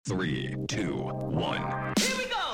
Three, two, one. Here we go!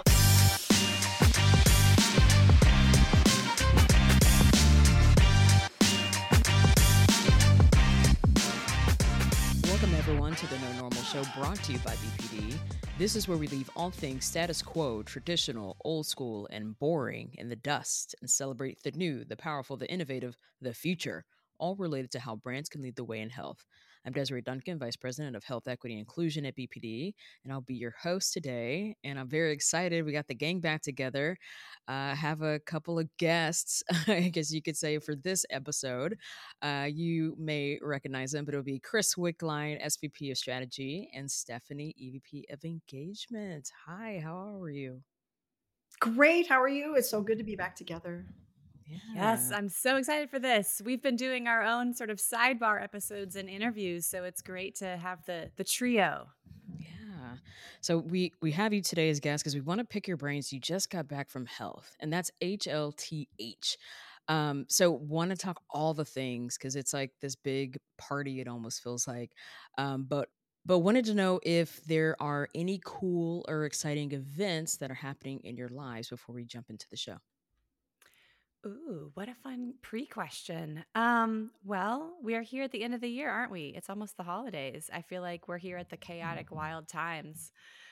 Welcome everyone to the No Normal Show, brought to you by BPD. This is where we leave all things status quo, traditional, old school, and boring in the dust and celebrate the new, the powerful, the innovative, the future, all related to how brands can lead the way in health. I'm Desiree Duncan, Vice President of Health Equity and Inclusion at BPD, and I'll be your host today. And I'm very excited. We got the gang back together. Have a couple of guests, I guess you could say, for this episode. You may recognize them, but it'll be Chris Wickline, SVP of Strategy, and Stephanie, EVP of Engagement. Hi, how are you? Great. How are you? It's so good to be back together. Yes, I'm so excited for this. We've been doing our own sort of sidebar episodes and interviews, so it's great to have the trio. Yeah. So we have you today as guests because we want to pick your brains. You just got back from health, and that's HLTH. So want to talk all the things because it's like this big party. It almost feels like, but wanted to know if there are any cool or exciting events that are happening in your lives before we jump into the show. Ooh, what a fun pre-question. Well, we are here at the end of the year, aren't we? It's almost the holidays. I feel like we're here at the chaotic, wild times.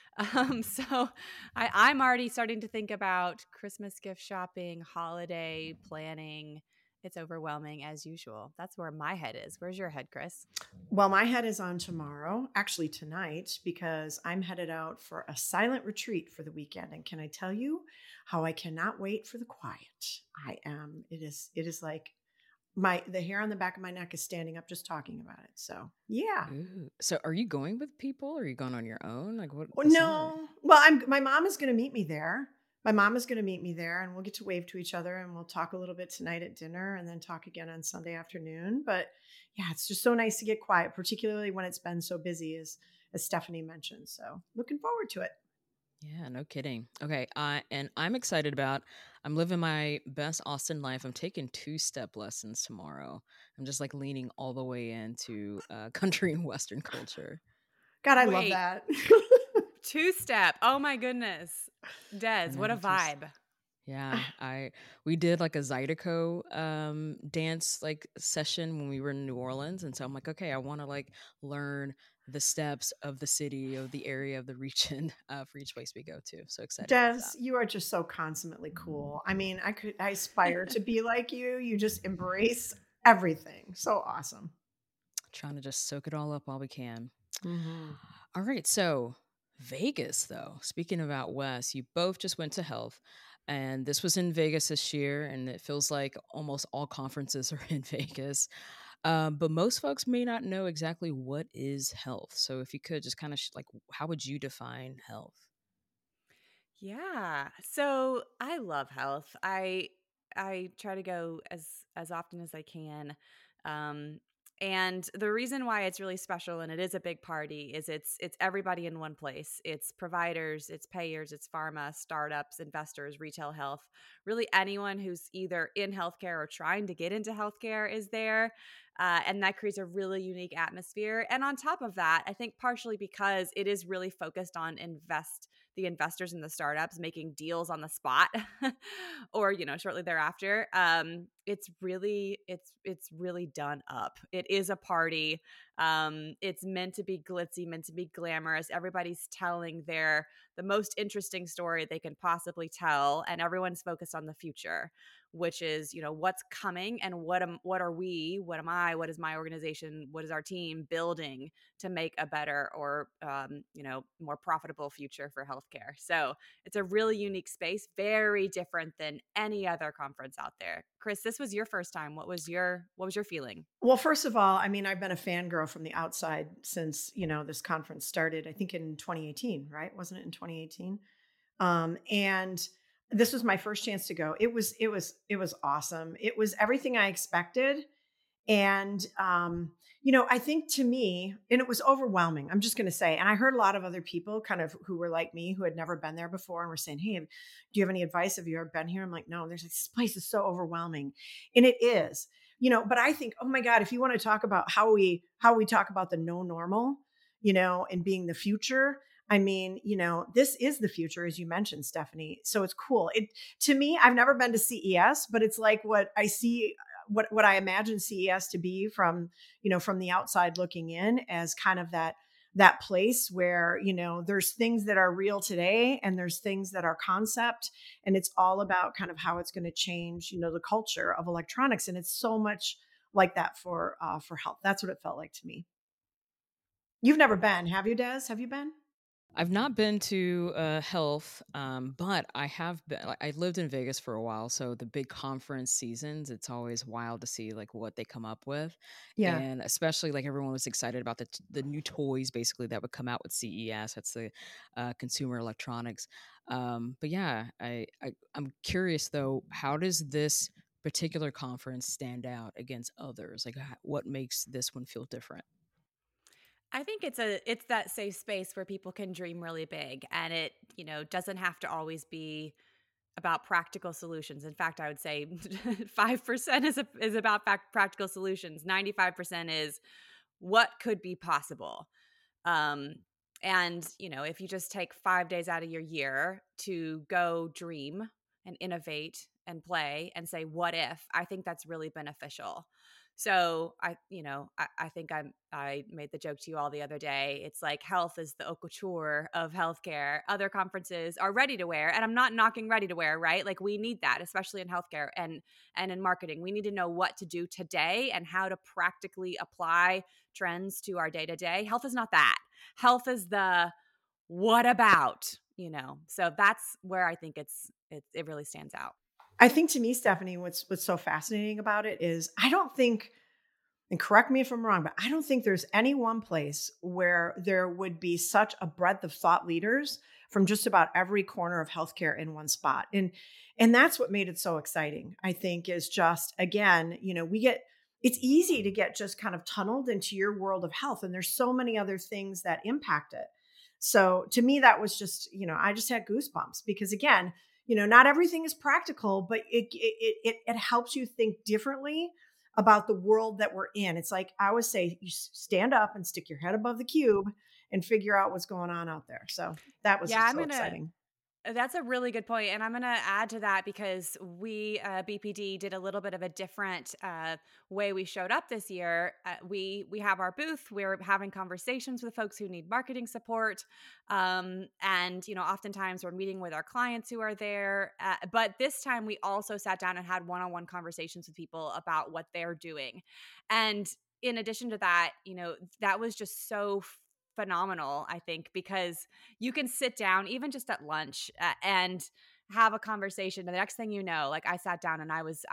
So I'm already starting to think about Christmas gift shopping, holiday planning. It's overwhelming as usual. That's where my head is. Where's your head, Chris? Well, my head is on tomorrow, actually tonight, because I'm headed out for a silent retreat for the weekend. And can I tell you how I cannot wait for the quiet? I am. It is like the hair on the back of my neck is standing up just talking about it. So yeah. Ooh. So are you going with people or are you going on your own? Like what? No. Well, my mom is going to meet me there. My mom is going to meet me there and we'll get to wave to each other and we'll talk a little bit tonight at dinner and then talk again on Sunday afternoon. But yeah, it's just so nice to get quiet, particularly when it's been so busy as Stephanie mentioned. So looking forward to it. Yeah, no kidding. Okay, and I'm excited about. I'm living my best Austin life. I'm taking 2-step lessons tomorrow. I'm just like leaning all the way into country and Western culture. God, I love Wait. that. 2-step. Oh my goodness. Des, what a vibe. Yeah, we did like a Zydeco dance like session when we were in New Orleans, and so I'm like, okay, I want to like learn the steps of the city, of the area, of the region for each place we go to. So excited. Des, you are just so consummately cool. I mean, I aspire to be like you. You just embrace everything. So awesome. Trying to just soak it all up while we can. Mm-hmm. All right, so Vegas, though. Speaking of out west, you both just went to health, and this was in Vegas this year, and it feels like almost all conferences are in Vegas. But most folks may not know exactly what is health. So if you could just kind of like, how would you define health? Yeah. So I love health. I try to go as often as I can. Um and the reason why it's really special and it is a big party is it's everybody in one place. It's providers, it's payers, it's pharma, startups, investors, retail health. Really anyone who's either in healthcare or trying to get into healthcare is there. And that creates a really unique atmosphere. And on top of that, I think partially because it is really focused on the investors and the startups making deals on the spot or shortly thereafter, it's really done up. It is a party. It's meant to be glitzy, meant to be glamorous. Everybody's telling the most interesting story they can possibly tell, and everyone's focused on the future, which is what's coming and what am I, what is my organization, what is our team building to make a better or more profitable future for healthcare. So it's a really unique space, very different than any other conference out there. Chris, this was your first time. What was your feeling? Well, first of all, I mean, I've been a fangirl from the outside since, this conference started, I think in 2018, right? Wasn't it in 2018? And this was my first chance to go. It was awesome. It was everything I expected. And, I think to me, and it was overwhelming, I'm just going to say, and I heard a lot of other people kind of who were like me, who had never been there before and were saying, hey, do you have any advice? Have you ever been here? I'm like, no, this place is so overwhelming. And it is, but I think, oh my God, if you want to talk about how we talk about the no normal, and being the future, I mean, this is the future, as you mentioned, Stephanie. So it's cool. To me, I've never been to CES, but it's like what I see, what I imagine CES to be from, from the outside looking in, as kind of that place where, there's things that are real today and there's things that are concept, and it's all about kind of how it's going to change, the culture of electronics. And it's so much like that for health. That's what it felt like to me. You've never been, have you, Des? Have you been? I've not been to health, but I have been. I lived in Vegas for a while, so the big conference seasons, it's always wild to see like what they come up with, Yeah. and especially like everyone was excited about the new toys basically that would come out with CES. That's the consumer electronics. But yeah, I'm curious though, how does this particular conference stand out against others? Like, what makes this one feel different? I think it's that safe space where people can dream really big, and it, doesn't have to always be about practical solutions. In fact, I would say 5% is about practical solutions. 95% is what could be possible. Um and, if you just take 5 days out of your year to go dream and innovate and play and say what if, I think that's really beneficial. So I think I made the joke to you all the other day. It's like health is the haute couture of healthcare. Other conferences are ready to wear, and I'm not knocking ready to wear, right? Like we need that, especially in healthcare and in marketing. We need to know what to do today and how to practically apply trends to our day to day. Health is not that. Health is the what about, So that's where I think it really stands out. I think to me, Stephanie, what's so fascinating about it is I don't think, and correct me if I'm wrong, but I don't think there's any one place where there would be such a breadth of thought leaders from just about every corner of healthcare in one spot. And that's what made it so exciting, I think, is just, again, it's easy to get just kind of tunneled into your world of health. And there's so many other things that impact it. So to me, that was just, I just had goosebumps because, again, not everything is practical, but it helps you think differently about the world that we're in. It's like I always say, you stand up and stick your head above the cube and figure out what's going on out there. So that was just so exciting. That's a really good point. And I'm going to add to that because we, BPD, did a little bit of a different way we showed up this year. We have our booth. We're having conversations with folks who need marketing support. And, oftentimes we're meeting with our clients who are there. But this time we also sat down and had one-on-one conversations with people about what they're doing. And in addition to that, that was just so phenomenal, I think, because you can sit down even just at lunch and have a conversation. And the next thing you know, like I sat down and I was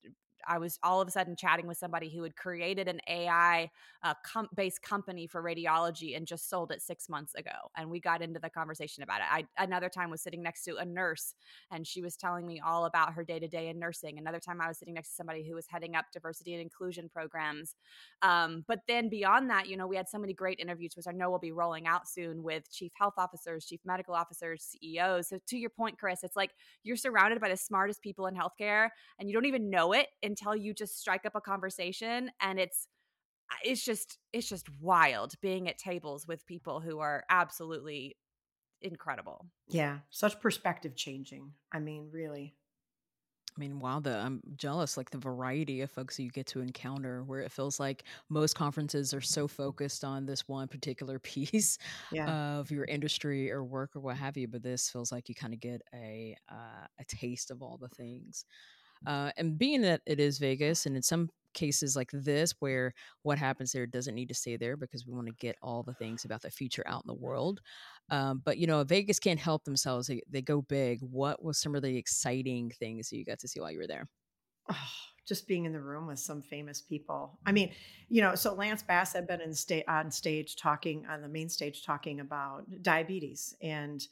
all of a sudden chatting with somebody who had created an AI based company for radiology and just sold it 6 months ago. And we got into the conversation about it. Another time was sitting next to a nurse and she was telling me all about her day-to-day in nursing. Another time I was sitting next to somebody who was heading up diversity and inclusion programs. But then beyond that, we had so many great interviews, which I know will be rolling out soon with chief health officers, chief medical officers, CEOs. So to your point, Chris, it's like you're surrounded by the smartest people in healthcare and you don't even know it until you just strike up a conversation. And it's just wild being at tables with people who are absolutely incredible. Yeah. Such perspective changing. I mean, really. I mean, wow, I'm jealous, like the variety of folks that you get to encounter, where it feels like most conferences are so focused on this one particular piece of your industry or work or what have you. But this feels like you kind of get a taste of all the things. And being that it is Vegas, and in some cases like this, where what happens there doesn't need to stay there because we want to get all the things about the future out in the world. But Vegas can't help themselves; they go big. What was some of the exciting things that you got to see while you were there? Oh, just being in the room with some famous people. I mean, so Lance Bass had been on stage talking on the main stage talking about diabetes, and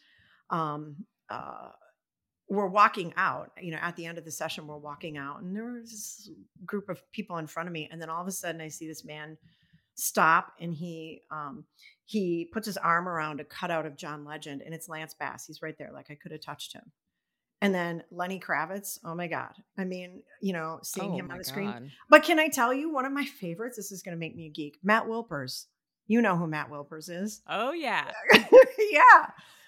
we're walking out, at the end of the session, we're walking out and there was this group of people in front of me. And then all of a sudden I see this man stop and he puts his arm around a cutout of John Legend and it's Lance Bass. He's right there. Like I could have touched him. And then Lenny Kravitz. Oh my God. I mean, seeing him on the screen, but can I tell you one of my favorites? This is going to make me a geek. Matt Wilpers. You know who Matt Wilpers is. Oh, yeah. Yeah.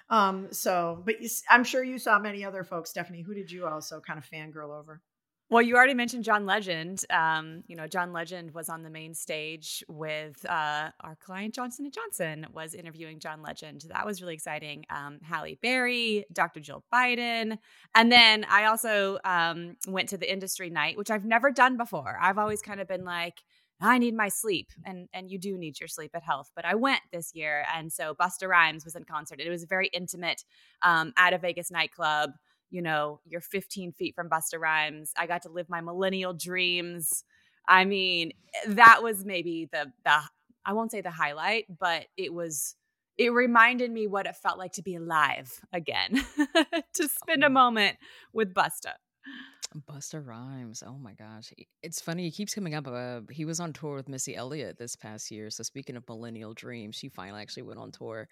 But I'm sure you saw many other folks. Stephanie, who did you also kind of fangirl over? Well, you already mentioned John Legend. John Legend was on the main stage with our client Johnson & Johnson was interviewing John Legend. That was really exciting. Halle Berry, Dr. Jill Biden. And then I also went to the industry night, which I've never done before. I've always kind of been like, I need my sleep. And you do need your sleep at Health. But I went this year. And so Busta Rhymes was in concert. It was very intimate at a Vegas nightclub. You're 15 feet from Busta Rhymes. I got to live my millennial dreams. I mean, that was maybe the I won't say the highlight, but it reminded me what it felt like to be alive again, to spend a moment with Busta. Busta Rhymes. Oh my gosh. It's funny. He keeps coming up. He was on tour with Missy Elliott this past year. So speaking of millennial dreams, she finally actually went on tour.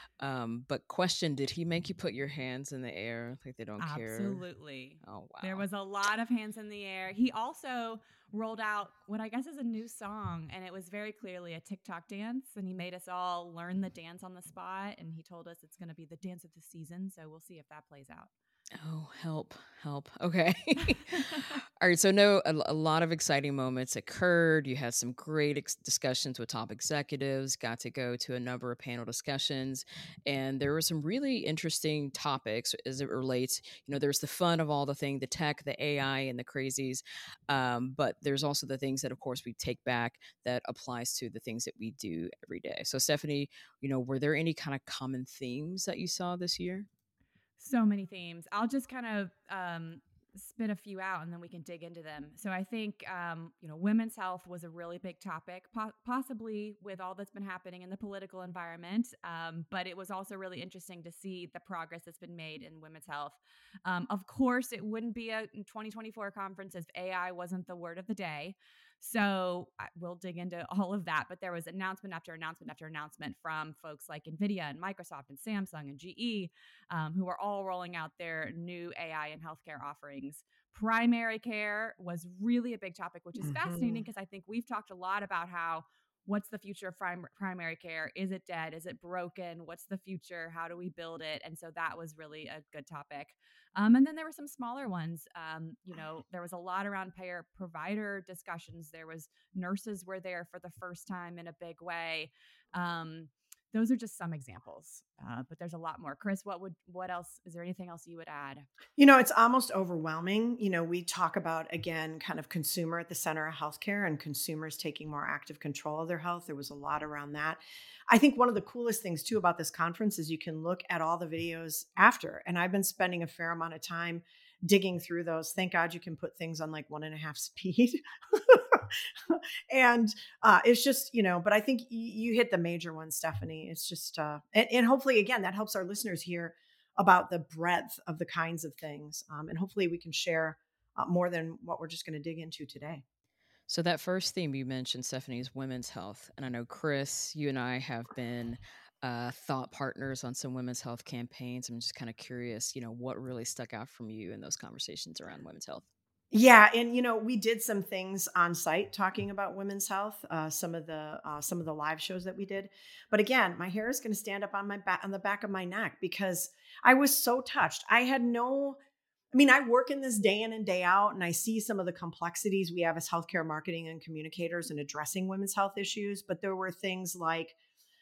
But question, did he make you put your hands in the air like they don't care? Absolutely. Oh, wow. There was a lot of hands in the air. He also rolled out what I guess is a new song, and it was very clearly a TikTok dance, and he made us all learn the dance on the spot, and he told us it's going to be the dance of the season, so we'll see if that plays out. Oh, help. Okay. All right. So, a lot of exciting moments occurred. You had some great discussions with top executives, got to go to a number of panel discussions, and there were some really interesting topics as it relates. There's the fun of all the the tech, the AI, and the crazies. But there's also the things that, of course, we take back that applies to the things that we do every day. So, Stephanie, were there any kind of common themes that you saw this year? So many themes. I'll just kind of spit a few out and then we can dig into them. So I think, women's health was a really big topic, possibly with all that's been happening in the political environment. But it was also really interesting to see the progress that's been made in women's health. Of course, it wouldn't be a 2024 conference if AI wasn't the word of the day. So we'll dig into all of that. But there was announcement after announcement after announcement from folks like NVIDIA and Microsoft and Samsung and GE, who are all rolling out their new AI and healthcare offerings. Primary care was really a big topic, which is fascinating because I think we've talked a lot about what's the future of primary care? Is it dead? Is it broken? What's the future? How do we build it? And so that was really a good topic. And then there were some smaller ones. There was a lot around payer provider discussions. There was nurses were there for the first time in a big way. Those are just some examples, but there's a lot more. Chris, what else? Is there anything else you would add? It's almost overwhelming. We talk about, again, kind of consumer at the center of healthcare and consumers taking more active control of their health. There was a lot around that. I think one of the coolest things too about this conference is you can look at all the videos after, and I've been spending a fair amount of time digging through those. Thank God you can put things on like 1.5 speed. And it's just, but I think you hit the major ones, Stephanie. It's just, and hopefully, again, that helps our listeners hear about the breadth of the kinds of things. And hopefully we can share more than what we're just going to dig into today. So that first theme you mentioned, Stephanie, is women's health. And I know, Chris, you and I have been thought partners on some women's health campaigns. I'm just kind of curious, what really stuck out from you in those conversations around women's health? Yeah, and we did some things on site talking about women's health. Some of the live shows that we did, but again, my hair is going to stand up on the back of my neck because I was so touched. I work in this day in and day out, and I see some of the complexities we have as healthcare marketing and communicators in addressing women's health issues. But there were things like,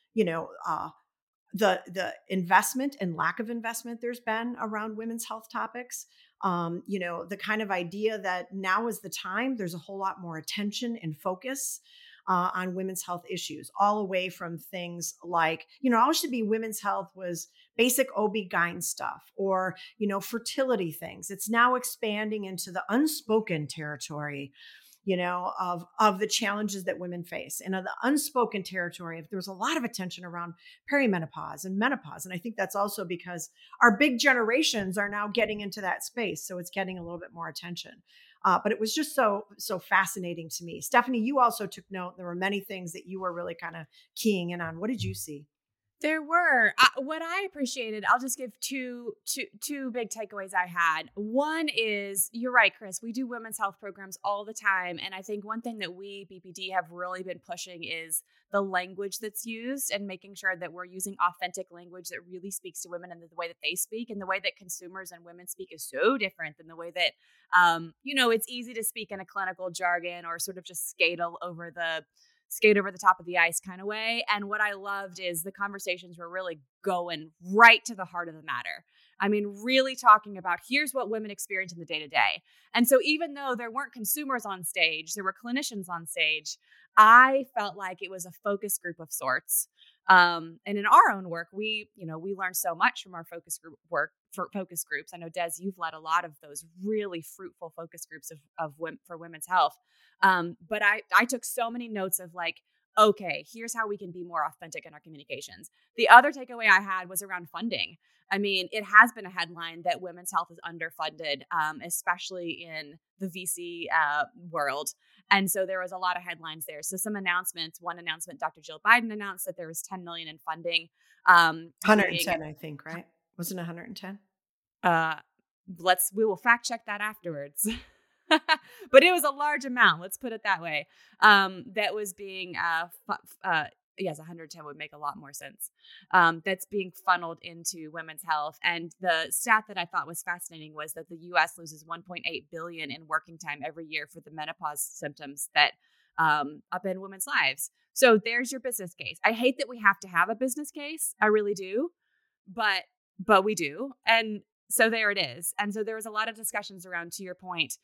the investment and lack of investment there's been around women's health topics. The kind of idea that now is the time, there's a whole lot more attention and focus on women's health issues, all away from things like, all should be women's health was basic OB-GYN stuff or, fertility things. It's now expanding into the unspoken territory, of the challenges that women face. And of the unspoken territory, if there was a lot of attention around perimenopause and menopause. And I think that's also because our big generations are now getting into that space. So it's getting a little bit more attention. But it was just so fascinating to me. Stephanie, you also took note. There were many things that you were really kind of keying in on. What did you see? There were. What I appreciated, I'll just give two big takeaways I had. One is, you're right, Chris, we do women's health programs all the time. And I think one thing that we, BPD, have really been pushing is the language that's used and making sure that we're using authentic language that really speaks to women and the way that they speak. And the way that consumers and women speak is so different than the way that, it's easy to speak in a clinical jargon or sort of just skate over the top of the ice kind of way. And what I loved is the conversations were really going right to the heart of the matter. I mean, really talking about here's what women experience in the day to day. And so even though there weren't consumers on stage, there were clinicians on stage, I felt like it was a focus group of sorts. And in our own work, we learned so much from our focus group work for focus groups. I know, Des, you've led a lot of those really fruitful focus groups for women's health. But I took so many notes of like, okay, here's how we can be more authentic in our communications. The other takeaway I had was around funding. I mean, it has been a headline that women's health is underfunded, especially in the VC world. And so there was a lot of headlines there. So some announcements. One announcement, Dr. Jill Biden announced that there was $10 million in funding. 110, I think, right? Wasn't it 110? We will fact check that afterwards. But it was a large amount, let's put it that way, that was being, yes, 110 would make a lot more sense, that's being funneled into women's health. And the stat that I thought was fascinating was that the U.S. loses $1.8 billion in working time every year for the menopause symptoms that upend women's lives. So there's your business case. I hate that we have to have a business case. I really do. But we do. And so there it is. And so there was a lot of discussions around, to your point,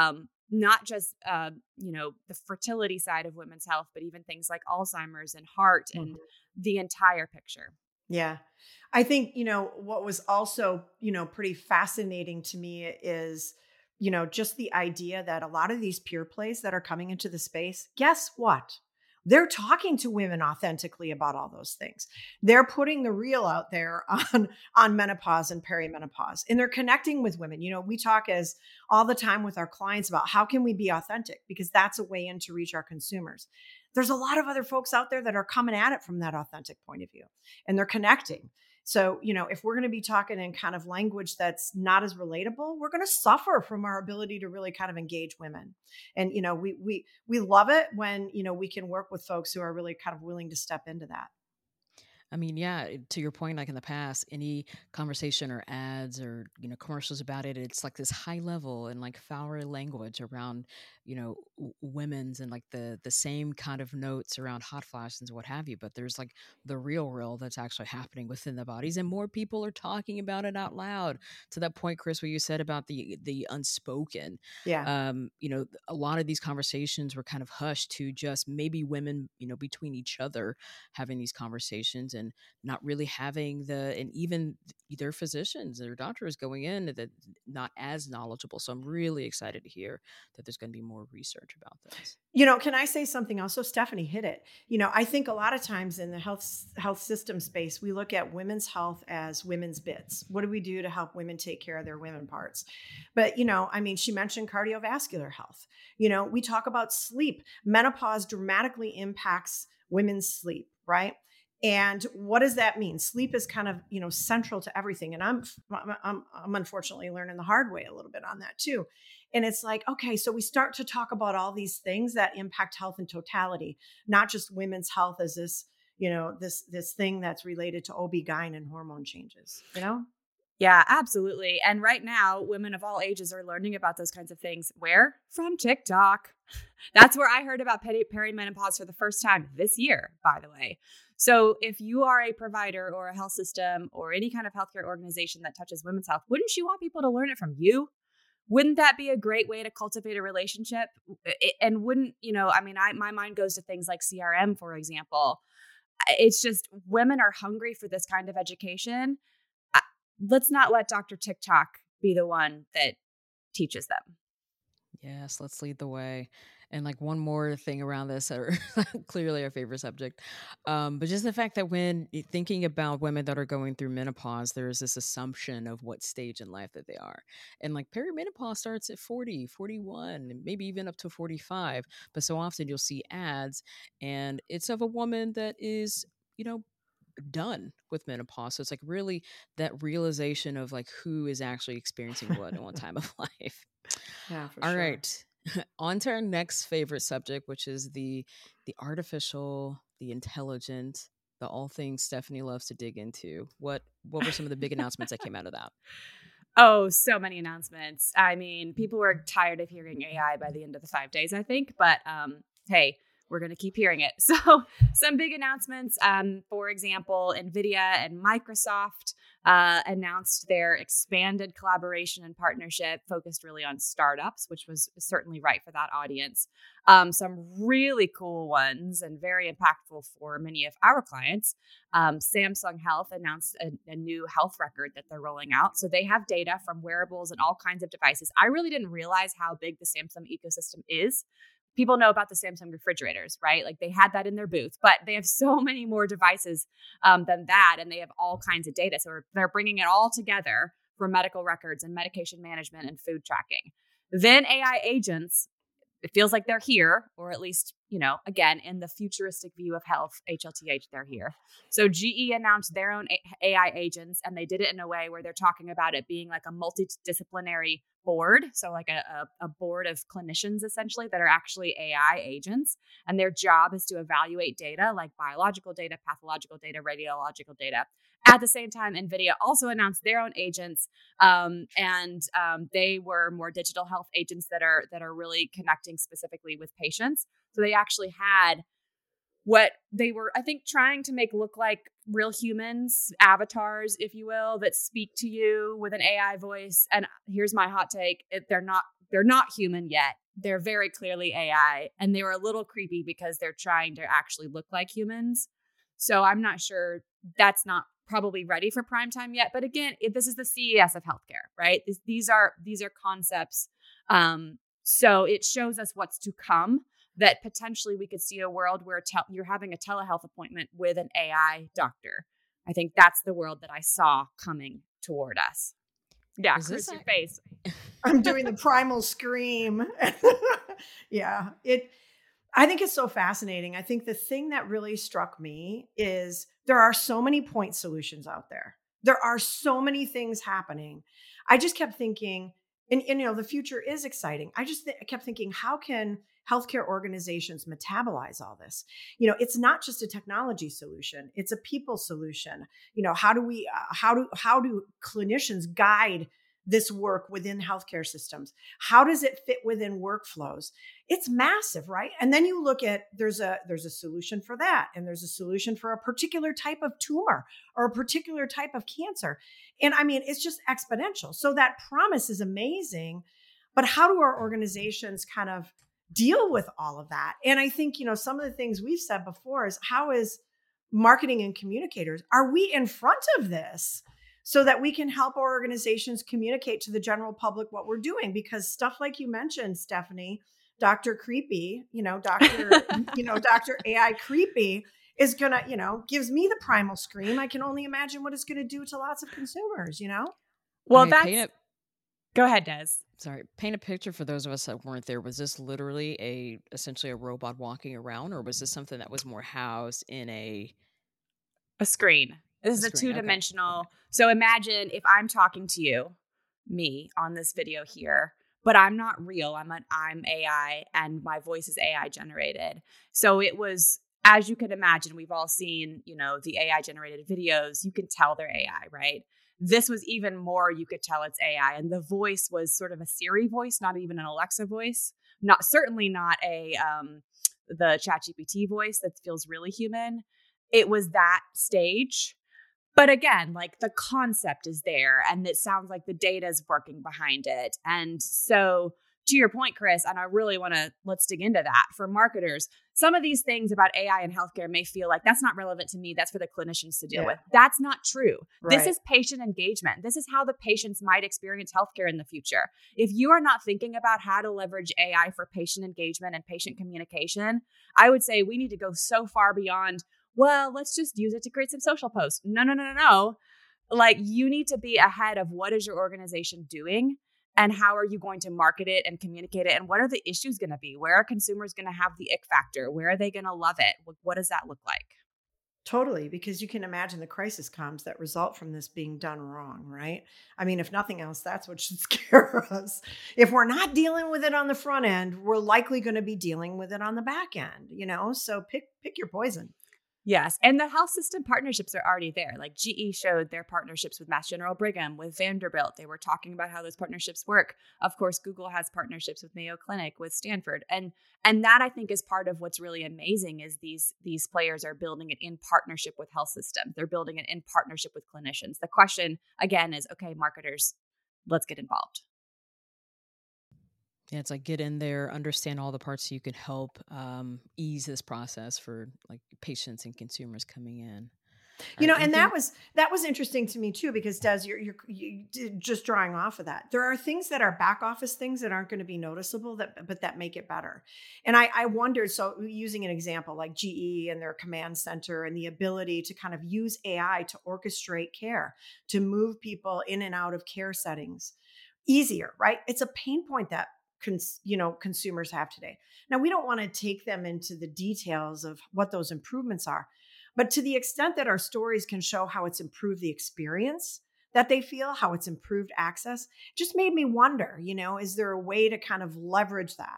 not just, the fertility side of women's health, but even things like Alzheimer's and heart and the entire picture. Yeah. I think, what was also, pretty fascinating to me is, just the idea that a lot of these pure plays that are coming into the space, guess what? They're talking to women authentically about all those things. They're putting the real out there on menopause and perimenopause, and they're connecting with women. We talk as all the time with our clients about how can we be authentic, because that's a way in to reach our consumers. There's a lot of other folks out there that are coming at it from that authentic point of view, and they're connecting. So, if we're going to be talking in kind of language that's not as relatable, we're going to suffer from our ability to really kind of engage women. And, we love it when, we can work with folks who are really kind of willing to step into that. I mean, yeah, to your point, like in the past, any conversation or ads or, commercials about it, it's like this high level and like flowery language around, women's and like the same kind of notes around hot flashes and what have you. But there's like the real that's actually happening within the bodies, and more people are talking about it out loud. To that point, Chris, what you said about the unspoken. Yeah. A lot of these conversations were kind of hushed to just maybe women, between each other having these conversations, and not really having and even their physicians, their doctors going in that not as knowledgeable. So I'm really excited to hear that there's going to be more research about this. Can I say something else? So Stephanie hit it. I think a lot of times in the health system space, we look at women's health as women's bits. What do we do to help women take care of their women parts? But, she mentioned cardiovascular health. We talk about sleep. Menopause dramatically impacts women's sleep, right? And what does that mean? Sleep is kind of, central to everything. And I'm unfortunately learning the hard way a little bit on that too. And it's like, okay, so we start to talk about all these things that impact health in totality, not just women's health as this, this thing that's related to OB-GYN and hormone changes, Yeah, absolutely. And right now, women of all ages are learning about those kinds of things. Where? From TikTok. That's where I heard about perimenopause for the first time this year, by the way. So if you are a provider or a health system or any kind of healthcare organization that touches women's health, wouldn't you want people to learn it from you? Wouldn't that be a great way to cultivate a relationship? And wouldn't, my mind goes to things like CRM, for example. It's just women are hungry for this kind of education. Let's not let Dr. TikTok be the one that teaches them. Yes, let's lead the way. And like one more thing around this, or clearly our favorite subject, but just the fact that when thinking about women that are going through menopause, there is this assumption of what stage in life that they are. And like perimenopause starts at 40, 41, maybe even up to 45. But so often you'll see ads and it's of a woman that is, done with menopause. So it's like really that realization of like who is actually experiencing what in one time of life. Yeah, for All sure. right. On to our next favorite subject, which is the artificial, the intelligent, the all things Stephanie loves to dig into. What were some of the big announcements that came out of that? Oh, so many announcements. I mean, people were tired of hearing AI by the end of the 5 days, I think. But hey, we're going to keep hearing it. So some big announcements. For example, NVIDIA and Microsoft announced their expanded collaboration and partnership focused really on startups, which was certainly right for that audience. Some really cool ones and very impactful for many of our clients. Samsung Health announced a new health record that they're rolling out. So they have data from wearables and all kinds of devices. I really didn't realize how big the Samsung ecosystem is. People know about the Samsung refrigerators, right? Like they had that in their booth, but they have so many more devices than that, and they have all kinds of data. So they're bringing it all together for medical records and medication management and food tracking. Then AI agents, it feels like they're here, or at least, again, in the futuristic view of health, HLTH, they're here. So GE announced their own AI agents, and they did it in a way where they're talking about it being like a multidisciplinary board. So like a board of clinicians, essentially, that are actually AI agents. And their job is to evaluate data like biological data, pathological data, radiological data. At the same time, NVIDIA also announced their own agents, and they were more digital health agents that are really connecting specifically with patients. So they actually had what they were, I think, trying to make look like real humans, avatars, if you will, that speak to you with an AI voice. And here's my hot take: they're not human yet. They're very clearly AI, and they were a little creepy because they're trying to actually look like humans. So I'm not sure, that's not probably ready for prime time yet. But again, this is the CES of healthcare, right? These are concepts. So it shows us what's to come, that potentially we could see a world where you're having a telehealth appointment with an AI doctor. I think that's the world that I saw coming toward us. Yeah, Is Chris, this your face. I'm doing the primal scream. Yeah, I think it's so fascinating. I think the thing that really struck me is there are so many point solutions out there. There are so many things happening. I just kept thinking, and the future is exciting. I kept thinking, how can healthcare organizations metabolize all this? It's not just a technology solution; it's a people solution. How do clinicians guide this work within healthcare systems? How does it fit within workflows? It's massive, right? And then you look at there's a solution for that, and there's a solution for a particular type of tumor or a particular type of cancer. And I mean, it's just exponential. So that promise is amazing, but how do our organizations kind of deal with all of that? And I think, some of the things we've said before is, how is marketing and communicators, are we in front of this so that we can help our organizations communicate to the general public what we're doing? Because stuff like you mentioned, Stephanie, Dr. Creepy, Dr. AI Creepy is going to, gives me the primal scream. I can only imagine what it's going to do to lots of consumers, Well, Okay, go ahead, Des. Sorry, paint a picture for those of us that weren't there. Was this literally essentially a robot walking around, or was this something that was more housed in a screen? This is a screen, two-dimensional. okay. So imagine if I'm talking to you, me, on this video here, but I'm not real. I'm AI, and my voice is AI generated. So it was, as you can imagine, we've all seen, the AI generated videos. You can tell they're AI, right? This was even more, you could tell it's AI. And the voice was sort of a Siri voice, not even an Alexa voice. Certainly not the ChatGPT voice that feels really human. It was that stage. But again, like the concept is there, and it sounds like the data is working behind it. And so to your point, Chris, and I really let's dig into that for marketers. Some of these things about AI and healthcare may feel like that's not relevant to me. That's for the clinicians to deal with. That's not true. Right. This is patient engagement. This is how the patients might experience healthcare in the future. If you are not thinking about how to leverage AI for patient engagement and patient communication, I would say we need to go so far beyond, well, let's just use it to create some social posts. No. Like, you need to be ahead of what is your organization doing, and how are you going to market it and communicate it? And what are the issues going to be? Where are consumers going to have the ick factor? Where are they going to love it? What does that look like? Totally, because you can imagine the crisis comes that result from this being done wrong, right? I mean, if nothing else, that's what should scare us. If we're not dealing with it on the front end, we're likely going to be dealing with it on the back end, So pick your poison. Yes. And the health system partnerships are already there. Like GE showed their partnerships with Mass General Brigham, with Vanderbilt. They were talking about how those partnerships work. Of course, Google has partnerships with Mayo Clinic, with Stanford. And that I think is part of what's really amazing is these players are building it in partnership with health systems. They're building it in partnership with clinicians. The question again is, okay, marketers, let's get involved. Yeah, it's like get in there, understand all the parts so you can help ease this process for like patients and consumers coming in. All right, And anything? that was interesting to me too, because Des, just drawing off of that. There are things that are back office things that aren't going to be noticeable, but that make it better. And I wondered, so using an example like GE and their command center and the ability to kind of use AI to orchestrate care, to move people in and out of care settings easier, right? It's a pain point that consumers have today. Now, we don't want to take them into the details of what those improvements are, but to the extent that our stories can show how it's improved the experience that they feel, how it's improved access, just made me wonder, is there a way to kind of leverage that,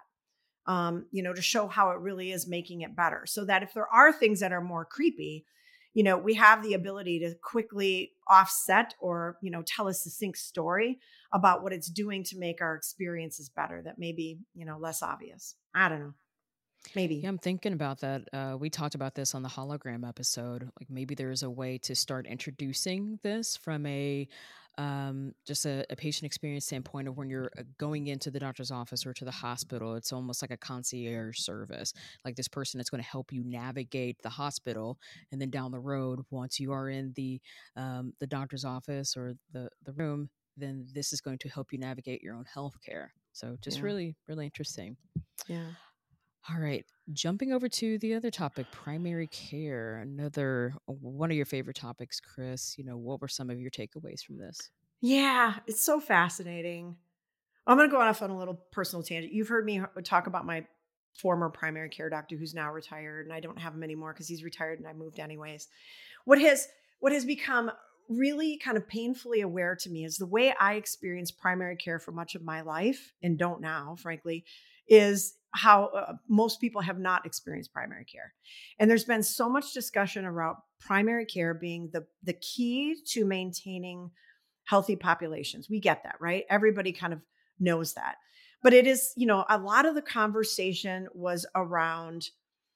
to show how it really is making it better, so that if there are things that are more creepy, we have the ability to quickly offset or, tell a succinct story about what it's doing to make our experiences better that may be, less obvious. I don't know. Maybe. Yeah, I'm thinking about that. We talked about this on the hologram episode. Like maybe there's a way to start introducing this from a just a patient experience standpoint of when you're going into the doctor's office or to the hospital. It's almost like a concierge service. Like this person is going to help you navigate the hospital, and then down the road, once you are in the doctor's office or the room, then this is going to help you navigate your own healthcare. So just Yeah. really, really interesting. Yeah. All right. Jumping over to the other topic, primary care. Another one of your favorite topics, Chris. What were some of your takeaways from this? Yeah. It's so fascinating. I'm going to go off on a little personal tangent. You've heard me talk about my former primary care doctor who's now retired, and I don't have him anymore because he's retired and I moved anyways. What has what has become really kind of painfully aware to me is the way I experienced primary care for much of my life, and don't now, frankly, is how most people have not experienced primary care. And there's been so much discussion around primary care being the key to maintaining healthy populations. We get that, right? Everybody kind of knows that. But it is, a lot of the conversation was around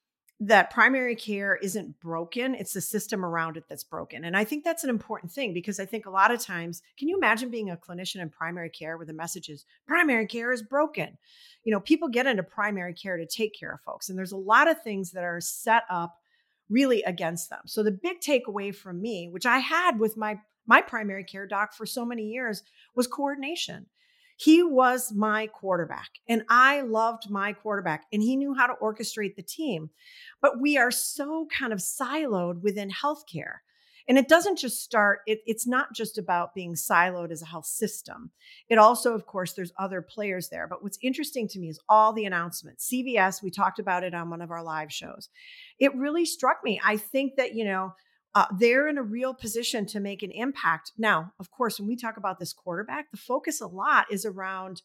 that primary care isn't broken. It's the system around it that's broken. And I think that's an important thing, because I think a lot of times, can you imagine being a clinician in primary care where the message is primary care is broken? People get into primary care to take care of folks. And there's a lot of things that are set up really against them. So the big takeaway from me, which I had with my primary care doc for so many years, was coordination. He was my quarterback, and I loved my quarterback, and he knew how to orchestrate the team. But we are so kind of siloed within healthcare. And it doesn't just start, it's not just about being siloed as a health system. It also, of course, there's other players there. But what's interesting to me is all the announcements. CVS, we talked about it on one of our live shows. It really struck me. I think that, they're in a real position to make an impact. Now, of course, when we talk about this quarterback, the focus a lot is around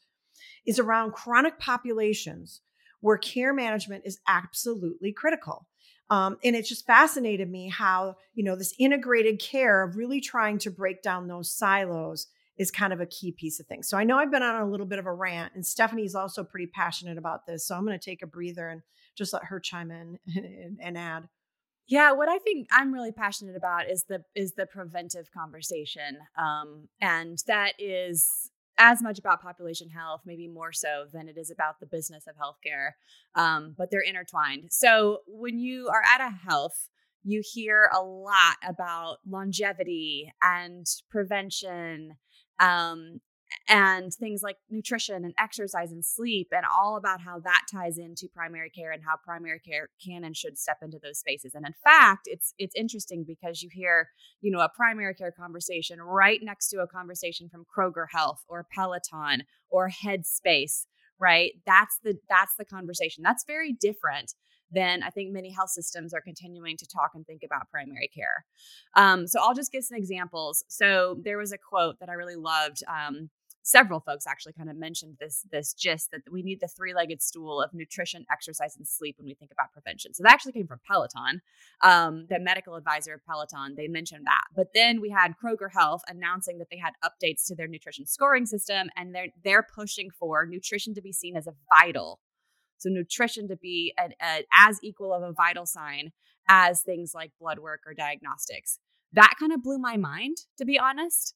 chronic populations where care management is absolutely critical. And it just fascinated me how, this integrated care of really trying to break down those silos is kind of a key piece of things. So I know I've been on a little bit of a rant, and Stephanie's also pretty passionate about this. So I'm going to take a breather and just let her chime in and add. Yeah, what I think I'm really passionate about is the preventive conversation, and that is as much about population health, maybe more so than it is about the business of healthcare. But they're intertwined. So when you are at a health, you hear a lot about longevity and prevention, um, and things like nutrition and exercise and sleep, and all about how that ties into primary care and how primary care can and should step into those spaces. And in fact, it's interesting because you hear, a primary care conversation right next to a conversation from Kroger Health or Peloton or Headspace, right? That's the conversation. That's very different then I think many health systems are continuing to talk and think about primary care. So I'll just give some examples. So there was a quote that I really loved. Several folks actually kind of mentioned this gist that we need the three-legged stool of nutrition, exercise, and sleep when we think about prevention. So that actually came from Peloton, the medical advisor of Peloton. They mentioned that. But then we had Kroger Health announcing that they had updates to their nutrition scoring system, and they're pushing for nutrition to be seen as a vital. So nutrition to be as equal of a vital sign as things like blood work or diagnostics. That kind of blew my mind, to be honest.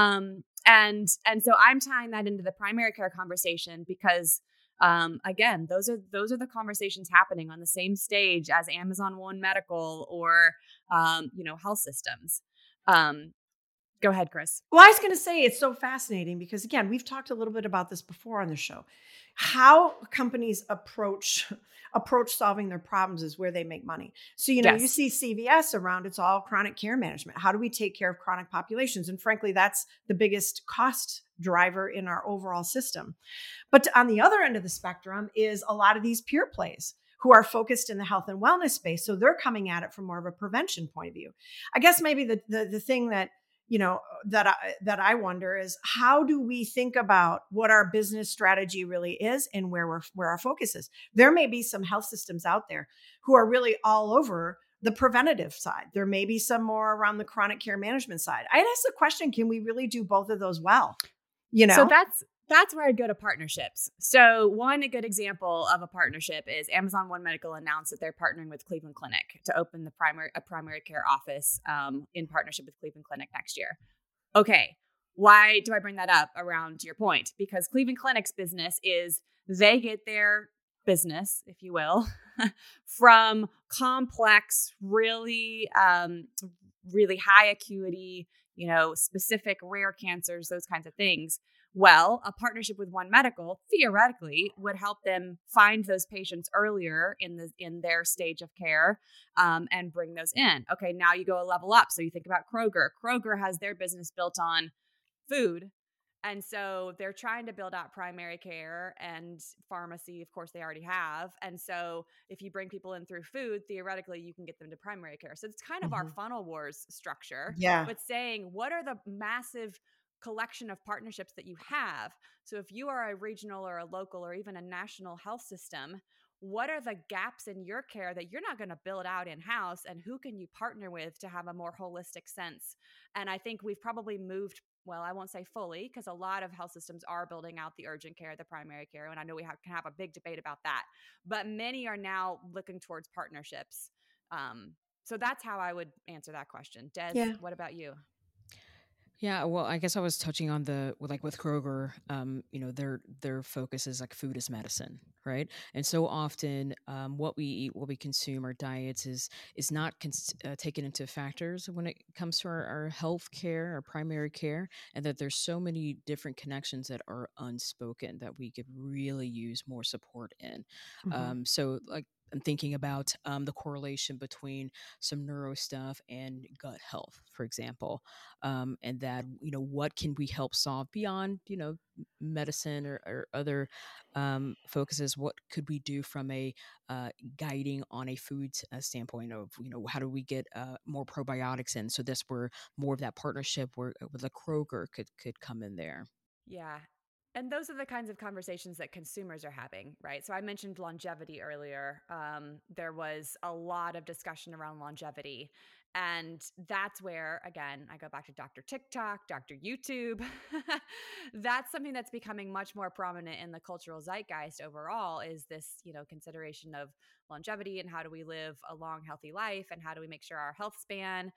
And so I'm tying that into the primary care conversation because, again, those are the conversations happening on the same stage as Amazon One Medical or, health systems. Go ahead, Chris. Well, I was going to say it's so fascinating because, again, we've talked a little bit about this before on the show. How companies approach solving their problems is where they make money. So, Yes. You see CVS around, it's all chronic care management. How do we take care of chronic populations? And frankly, that's the biggest cost driver in our overall system. But on the other end of the spectrum is a lot of these pure plays who are focused in the health and wellness space. So they're coming at it from more of a prevention point of view. I guess maybe the thing that that I wonder is how do we think about what our business strategy really is and where our focus is. There may be some health systems out there who are really all over the preventative side. There may be some more around the chronic care management side. I'd ask the question, can we really do both of those well? So that's where I'd go to partnerships. So one good example of a partnership is Amazon One Medical announced that they're partnering with Cleveland Clinic to open a primary care office in partnership with Cleveland Clinic next year. Okay, why do I bring that up around your point? Because Cleveland Clinic's business is they get their business, if you will, from complex, really, really high acuity, specific rare cancers, those kinds of things. Well, a partnership with One Medical theoretically would help them find those patients earlier in their stage of care and bring those in. Okay, now you go a level up. So you think about Kroger. Kroger has their business built on food. And so they're trying to build out primary care and pharmacy. Of course, they already have. And so if you bring people in through food, theoretically, you can get them to primary care. So it's kind of our funnel wars structure. Yeah. But saying, what are the massive collection of partnerships that you have? So if you are a regional or a local or even a national health system, what are the gaps in your care that you're not going to build out in-house, and who can you partner with to have a more holistic sense? And I think we've probably moved, well, I won't say fully, because a lot of health systems are building out the urgent care, the primary care, and I know we can have a big debate about that. But many are now looking towards partnerships. So that's how I would answer that question. Des, what about you? Yeah, well, I guess I was touching on with Kroger, their focus is like food is medicine, right? And so often, what we eat, what we consume, our diets is not taken into factors when it comes to our health care, our primary care, and that there's so many different connections that are unspoken that we could really use more support in. So like I'm thinking about the correlation between some neuro stuff and gut health, for example, and that what can we help solve beyond medicine or other focuses. What could we do from a guiding on a food standpoint of how do we get more probiotics in? So that's where more of that partnership where with a Kroger could come in there. Yeah. And those are the kinds of conversations that consumers are having, right? So I mentioned longevity earlier. There was a lot of discussion around longevity. And that's where, again, I go back to Dr. TikTok, Dr. YouTube. That's something that's becoming much more prominent in the cultural zeitgeist overall, is this, consideration of longevity and how do we live a long, healthy life, and how do we make sure our health span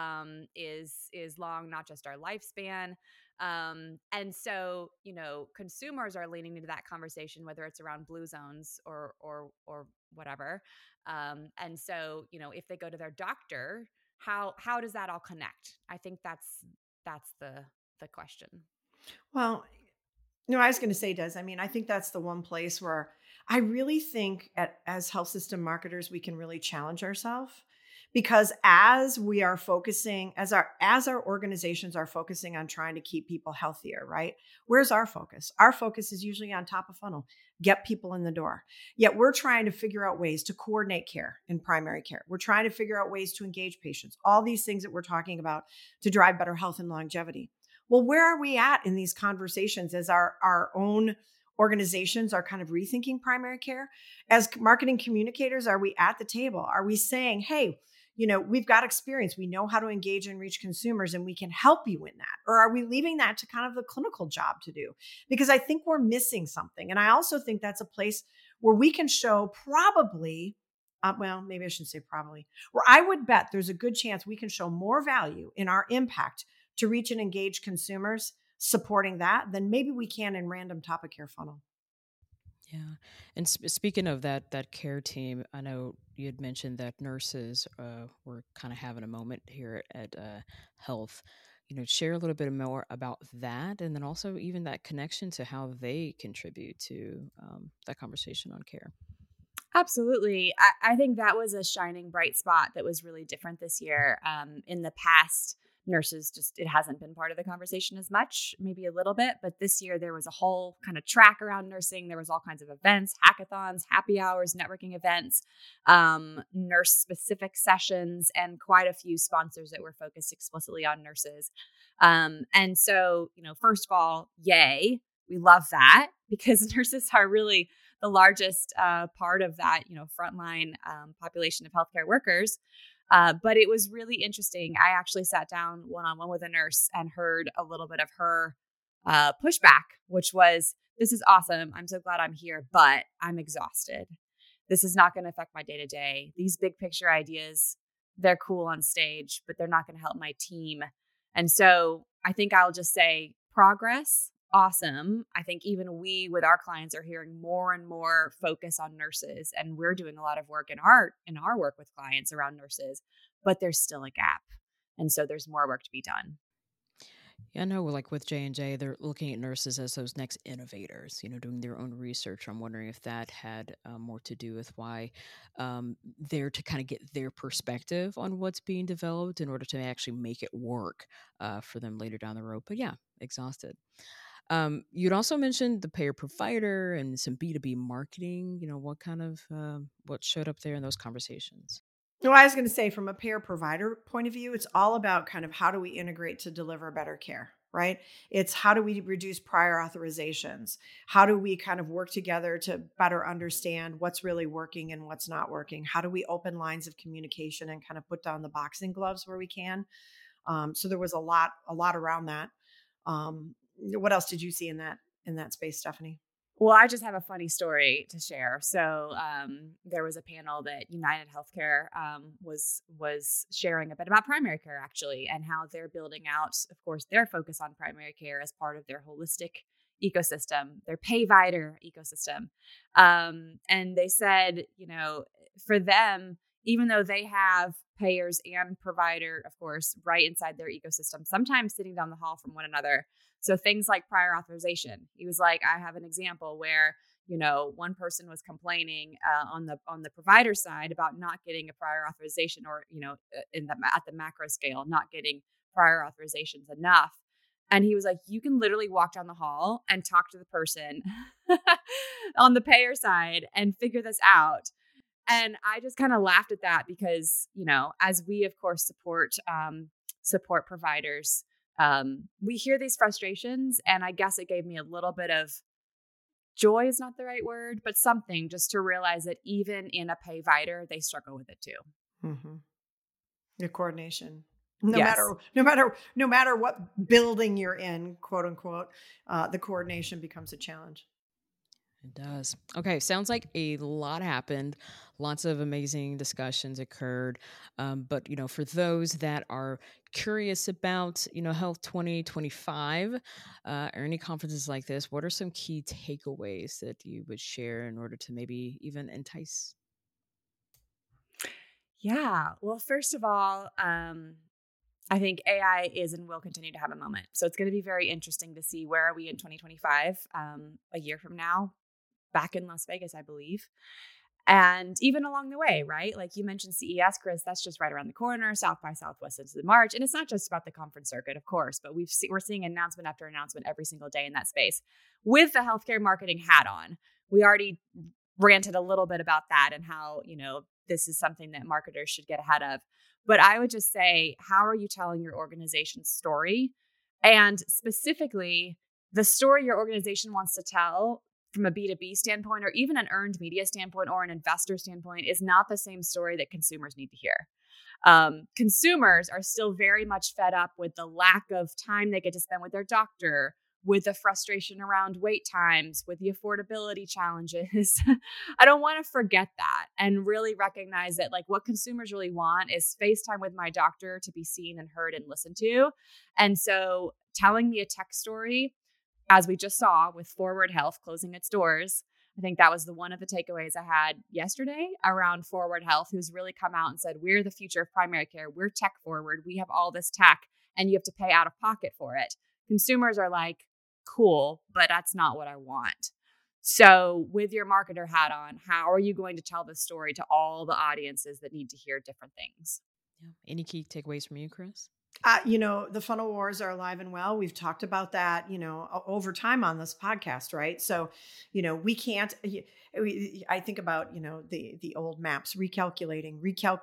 is long, not just our lifespan. And so, consumers are leaning into that conversation, whether it's around blue zones or whatever. And so, if they go to their doctor, how does that all connect? I think that's the question. Well, I was going to say, Des, I think that's the one place where I really think as health system marketers, we can really challenge ourselves, Because as we are focusing, as our organizations are focusing on trying to keep people healthier, right? Where's our focus? Our focus is usually on top of funnel, get people in the door. Yet we're trying to figure out ways to coordinate care in primary care. We're trying to figure out ways to engage patients, all these things that we're talking about to drive better health and longevity. Well, where are we at in these conversations as our own organizations are kind of rethinking primary care? As marketing communicators, are we at the table? Are we saying, hey, we've got experience. We know how to engage and reach consumers, and we can help you in that? Or are we leaving that to kind of the clinical job to do? Because I think we're missing something. And I also think that's a place where we can show probably, maybe I shouldn't say probably, where I would bet there's a good chance we can show more value in our impact to reach and engage consumers supporting that than maybe we can in random top of care funnel. Yeah. And speaking of that care team, I know you had mentioned that nurses were kind of having a moment here at Health. Share a little bit more about that, and then also even that connection to how they contribute to that conversation on care. Absolutely. I think that was a shining bright spot that was really different this year. In the past, nurses it hasn't been part of the conversation as much, maybe a little bit, but this year there was a whole kind of track around nursing. There was all kinds of events, hackathons, happy hours, networking events, nurse specific sessions, and quite a few sponsors that were focused explicitly on nurses. And so, first of all, yay, we love that, because nurses are really the largest part of that, frontline population of healthcare workers. But it was really interesting. I actually sat down one-on-one with a nurse and heard a little bit of her pushback, which was, this is awesome. I'm so glad I'm here, but I'm exhausted. This is not going to affect my day-to-day. These big picture ideas, they're cool on stage, but they're not going to help my team. And so I think I'll just say progress. Awesome. I think even we with our clients are hearing more and more focus on nurses, and we're doing a lot of work in our work with clients around nurses, but there's still a gap. And so there's more work to be done. Yeah, I know, like with J&J, they're looking at nurses as those next innovators, doing their own research. I'm wondering if that had more to do with why they're to kind of get their perspective on what's being developed in order to actually make it work for them later down the road. But yeah, exhausted. You'd also mentioned the payer provider and some B2B marketing. What kind of what showed up there in those conversations? Well, I was going to say, from a payer provider point of view, it's all about kind of how do we integrate to deliver better care, right? It's how do we reduce prior authorizations? How do we kind of work together to better understand what's really working and what's not working? How do we open lines of communication and kind of put down the boxing gloves where we can? So there was a lot around that. What else did you see in that space, Stephanie? Well, I just have a funny story to share. So there was a panel that United Healthcare was sharing a bit about primary care, actually, and how they're building out, of course, their focus on primary care as part of their holistic ecosystem, their Payvider ecosystem. And they said, for them, even though they have payers and provider, of course, right inside their ecosystem, sometimes sitting down the hall from one another. So things like prior authorization. He was like, I have an example where, one person was complaining on the provider side about not getting a prior authorization, or, at the macro scale, not getting prior authorizations enough. And he was like, you can literally walk down the hall and talk to the person on the payer side and figure this out. And I just kind of laughed at that because, as we, of course, support providers, we hear these frustrations, and I guess it gave me a little bit of joy is not the right word, but something just to realize that even in a Payvider, they struggle with it too. Mm-hmm. The coordination. Yes. No matter what building you're in, quote unquote, the coordination becomes a challenge. It does. Okay, sounds like a lot happened. Lots of amazing discussions occurred. But, for those that are curious about, Health 2025 or any conferences like this, what are some key takeaways that you would share in order to maybe even entice? Yeah. Well, first of all, I think AI is and will continue to have a moment. So it's going to be very interesting to see where are we in 2025, a year from now, back in Las Vegas, I believe. And even along the way, right? Like you mentioned CES, Chris, that's just right around the corner. South by Southwest is in March. And it's not just about the conference circuit, of course, but we're seeing announcement after announcement every single day in that space. With the healthcare marketing hat on, we already ranted a little bit about that and how, this is something that marketers should get ahead of. But I would just say, how are you telling your organization's story? And specifically, the story your organization wants to tell from a B2B standpoint, or even an earned media standpoint or an investor standpoint, is not the same story that consumers need to hear. Consumers are still very much fed up with the lack of time they get to spend with their doctor, with the frustration around wait times, with the affordability challenges. I don't want to forget that and really recognize that like what consumers really want is FaceTime with my doctor to be seen and heard and listened to. And so telling me a tech story, as we just saw with Forward Health closing its doors, I think that was one of the takeaways I had yesterday around Forward Health, who's really come out and said, we're the future of primary care. We're tech forward. We have all this tech and you have to pay out of pocket for it. Consumers are like, cool, but that's not what I want. So with your marketer hat on, how are you going to tell this story to all the audiences that need to hear different things? Yeah. Any key takeaways from you, Chris? The funnel wars are alive and well. We've talked about that, over time on this podcast, right? So, we can't, I think about, the old maps, recalculating,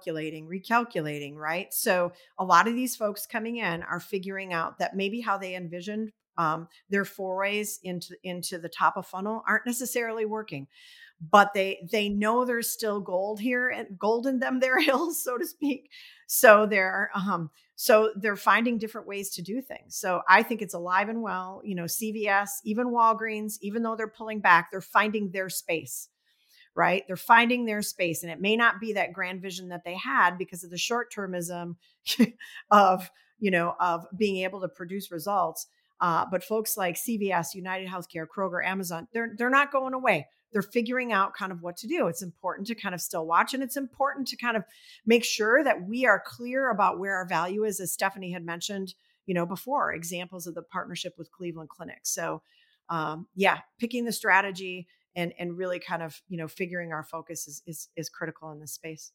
right? So a lot of these folks coming in are figuring out that maybe how they envisioned their forays into the top of funnel aren't necessarily working, but they know there's still gold here and gold in them, their hills, so to speak. So they're finding different ways to do things. So I think it's alive and well. CVS, even Walgreens, even though they're pulling back, they're finding their space, right? They're finding their space, and it may not be that grand vision that they had because of the short-termism of being able to produce results. But folks like CVS, United Healthcare, Kroger, Amazon, they're not going away. They're figuring out kind of what to do. It's important to kind of still watch, and it's important to kind of make sure that we are clear about where our value is, as Stephanie had mentioned, before, examples of the partnership with Cleveland Clinic. So picking the strategy and really kind of, figuring our focus is critical in this space.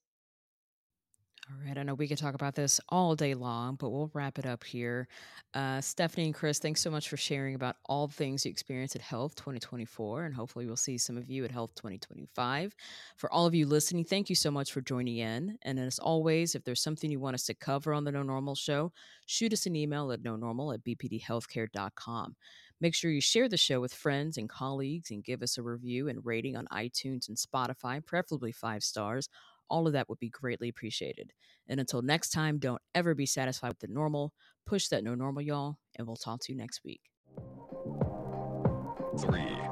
All right. I know we could talk about this all day long, but we'll wrap it up here. Stephanie and Chris, thanks so much for sharing about all the things you experienced at Health 2024. And hopefully we'll see some of you at Health 2025. For all of you listening, thank you so much for joining in. And as always, if there's something you want us to cover on the No Normal Show, shoot us an email at nonormal@bpdhealthcare.com. Make sure you share the show with friends and colleagues and give us a review and rating on iTunes and Spotify, preferably 5 stars. All of that would be greatly appreciated. And until next time, don't ever be satisfied with the normal. Push that no normal, y'all, and we'll talk to you next week. 3,